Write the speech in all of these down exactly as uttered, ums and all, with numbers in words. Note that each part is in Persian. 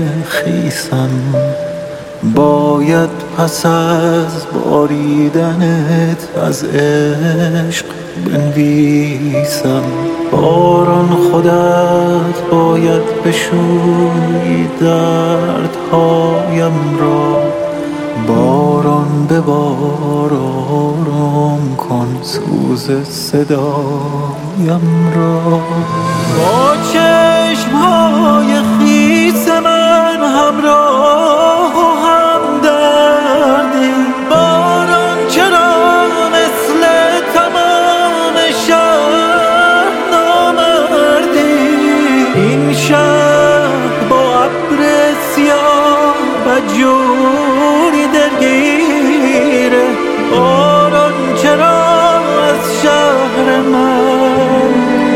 خیسم، باید پس از باریدنت از عشق بنویسم. باران خودت باید بشویی دردهایم را، باران ببار آرام کن سوز صدایم را. با چشمهای خیس من همراه و همدردی، باران چرا مثل تمام شهر نامردی؟ این شهر با ابر سیاه بدجوری درگیره، باران چرا از شهر من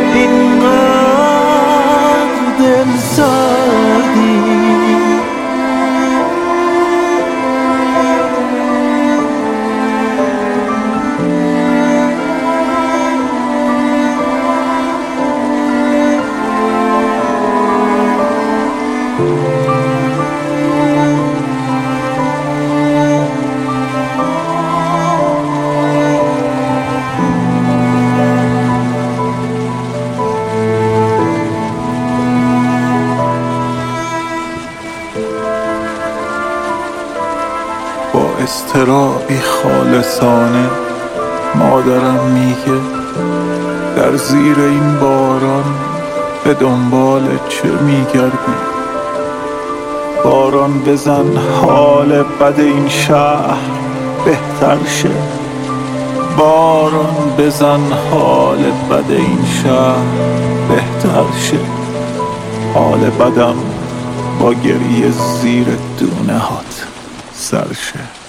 اینقدر دل سردی؟ با اضطرابی خالصانه مادرم میگه در زیر این باران به دنبال چه میگردی؟ باران بزن حال بد این شهر بهتر شه، باران بزن حال بد این شهر بهتر شه. حال بدم با گریه زیر دونه هات سرشه.